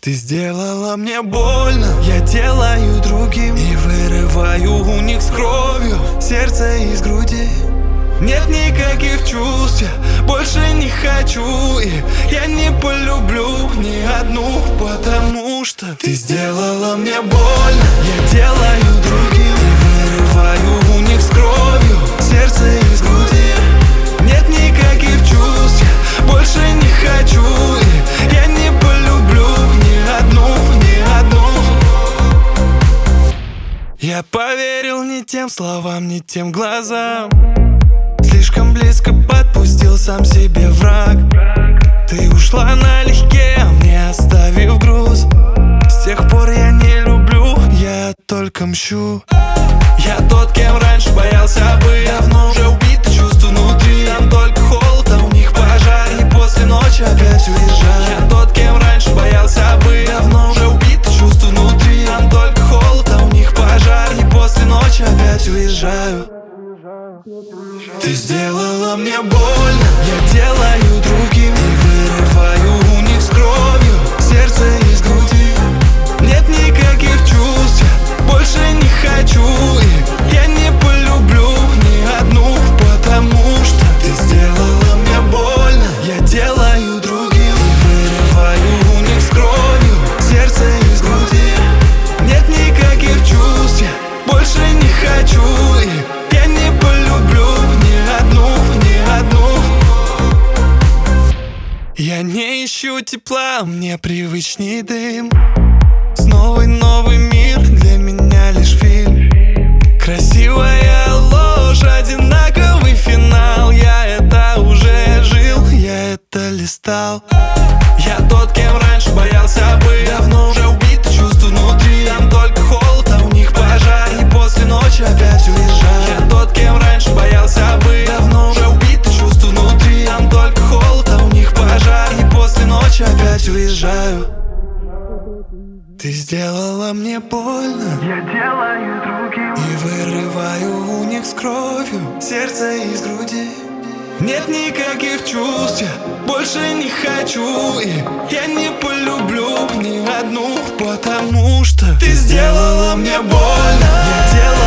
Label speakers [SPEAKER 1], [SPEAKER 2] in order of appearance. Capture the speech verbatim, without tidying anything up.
[SPEAKER 1] Ты сделала мне больно, я делаю другим и вырываю у них с кровью сердце из груди. Нет никаких чувств, я больше не хочу, и я не полюблю ни одну, потому что ты сделала мне больно, я делаю другим и вырываю у них с кровью сердце из груди. Нет никаких чувств, я больше не хочу, и я не полюблю ни одну, ни одну. Я поверил не тем словам, не тем глазам. Слишком близко подпустил сам себе враг. Ты ушла налегке, а мне оставив груз. С тех пор я не люблю, я только мщу. Я тот, кем раньше боялся быть. Давно уже убито чувство внутри. Там только холод, а у них пожар. И после ночи опять уезжаю. Я тот, кем раньше боялся быть. Давно уже убито чувство внутри. Там только холод, а у них пожар. И после ночи опять уезжаю. Ты сделала мне больно, я делаю другим и вырываю у них с кровью сердце из груди. Нет никаких чувств, я больше не хочу, и я не полюблю ни одну, потому что ты сделала мне больно, я делаю другим и вырываю у них с кровью сердце из груди. Нет никаких чувств, я больше не хочу, и я не полюблю ни одну, ни одну. Я не ищу тепла, мне привычней дым. Снова новый мир, для меня лишь фильм. Красивая ложь, одинаковый финал. Я это уже жил, я это листал. Я тот, кем раньше боялся быть. Давно уже убито чувство внутри. Там только холод, а у них пожар. И после ночи опять уезжаю. Я тот, кем раньше боялся быть. Давно уже убито чувство внутри. Там только холод, а у них пожар. И после ночи опять уезжаю. Ты сделала мне больно,
[SPEAKER 2] я делаю другим
[SPEAKER 1] и вырываю у них с кровью сердце из груди. Нет никаких чувств, я больше не хочу, и я не полюблю ни одну, потому что ты сделала мне больно, я делаю